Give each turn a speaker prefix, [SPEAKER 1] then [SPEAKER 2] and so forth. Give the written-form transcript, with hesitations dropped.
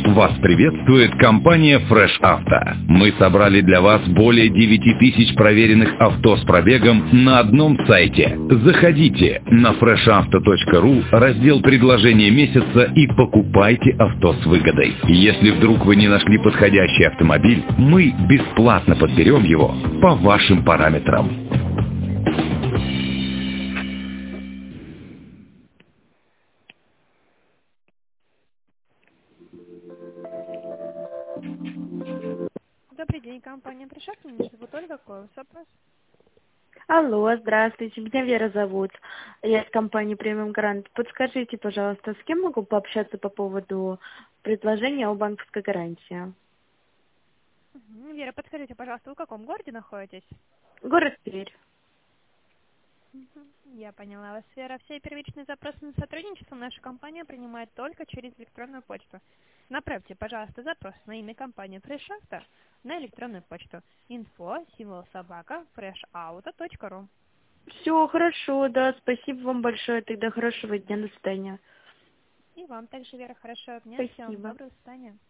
[SPEAKER 1] Вас приветствует компания Fresh Auto. Мы собрали для вас более 9000 проверенных авто с пробегом на одном сайте. Заходите на freshauto.ru, раздел «Предложение месяца» и покупайте авто с выгодой. Если вдруг вы не нашли подходящий автомобиль, мы бесплатно подберем его по вашим параметрам.
[SPEAKER 2] Добрый день, компания Fresh Auto. Меня зовут Ольга. Какой у вас вопрос?
[SPEAKER 3] Алло, здравствуйте, меня Вера зовут. Я из компании Премиум Гарант. Подскажите, пожалуйста, с кем могу пообщаться по поводу предложения о банковской гарантии?
[SPEAKER 2] Вера, подскажите, пожалуйста, вы в каком городе находитесь?
[SPEAKER 3] Город Тверь.
[SPEAKER 2] Я поняла вас, Вера. Все первичные запросы на сотрудничество наша компания принимает только через электронную почту. Направьте, пожалуйста, запрос на имя компании Fresh Auto на электронную почту info@freshauto.ru.
[SPEAKER 3] Все, хорошо, да, спасибо вам большое, тогда хорошего дня, до свидания.
[SPEAKER 2] И вам также, Вера, хорошего дня. Всем
[SPEAKER 3] Спасибо.
[SPEAKER 2] доброго свидания.